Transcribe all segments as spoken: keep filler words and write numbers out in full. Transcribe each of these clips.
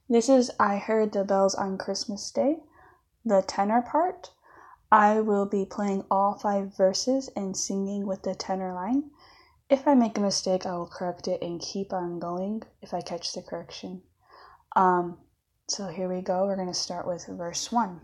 This is I Heard the Bells on Christmas Day, the tenor part. I will be playing all five verses and singing with the tenor line. If I make a mistake, I will correct it and keep on going if I catch the correction. Um, so here we go. We're going to start with verse one.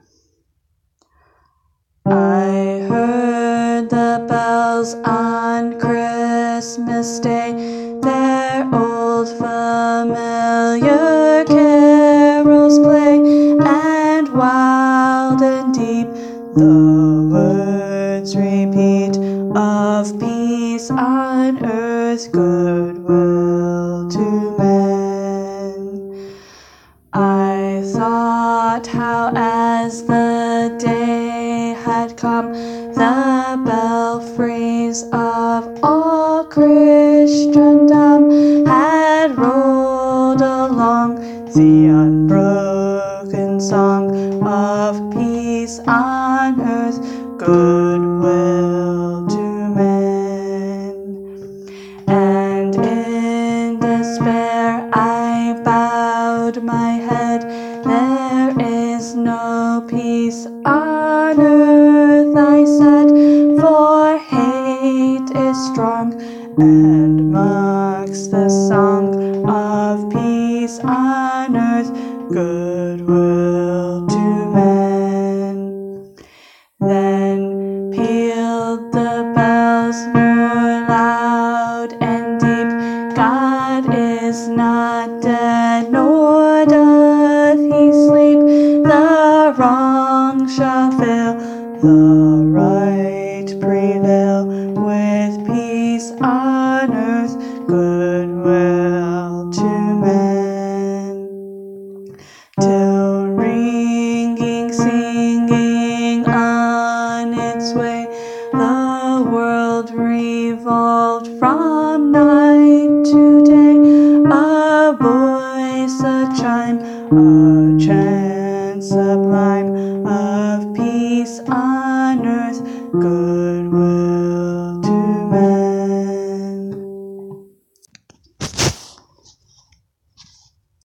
I heard the bells on Christmas Day, their old familiar carols play, and wild and deep the words repeat of peace on earth, goodwill to men. I thought how as the day had come, the belfries of all Christendom had rolled along the unbroken song of peace on earth, goodwill to men. And in despair I bowed my head, there is no peace on earth, I said, for hate is strong and mocks the song of peace on earth, goodwill to men. Then pealed the bells more loud and deep, God is not dead, nor doth he sleep. The wrong shall fail, the right prevail, with peace on earth, goodwill to men. Till ringing, singing on its way, the world revolved from night to day. A voice, a chime, a chant sublime of peace on earth, goodwill